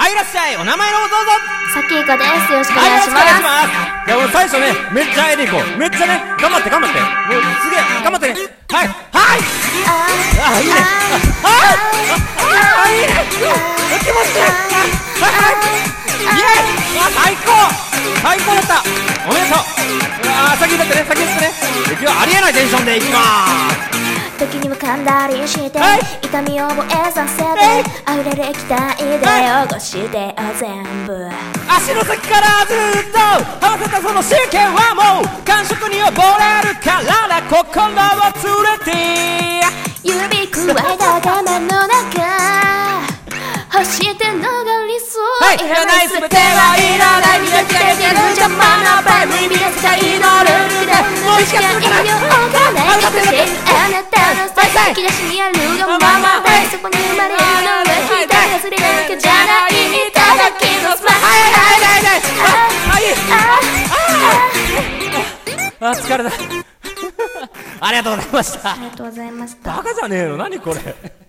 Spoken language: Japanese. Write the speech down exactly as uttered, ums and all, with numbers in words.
はい、いらっしゃい。お名前のどうぞ。 さきいかです。よろしくお願いします。 はい、よろしくお願いします。いや、もう最初ね、めっちゃえでいこう。めっちゃね、頑張って頑張って。もうすげえ、頑張ってね。はい、はい。ああ、いいね。ああ、ああ、いいね。気持ちいい。はいはい。イエーイ。わ、最高。最高だった。おめでとう。うわー、先に立ってね、先に立ってね。いくよ、ありえないテンションでいきまーす。 時には噛んだりして、はい、痛みを覚えさせて、はい、溢れる液体で汚してよ全部。 足の先からずっと合わせたその神経はもう感触に溺れるからだ。心を連れて指くわえた画面の中走って流りそう、 はい、いらない全てはいらない。磨き上げてる邪魔なバイブ。意味が世界のルールでもうしかするからようがないとしてあなたの引き出しにあるがままでそこに生まれるのはひたすりだけじゃない。いただきのスマイル。 はいはいはいはい。ああ、疲れた。ありがとうございました。 ありがとうございました。 バカじゃねえの、何これ。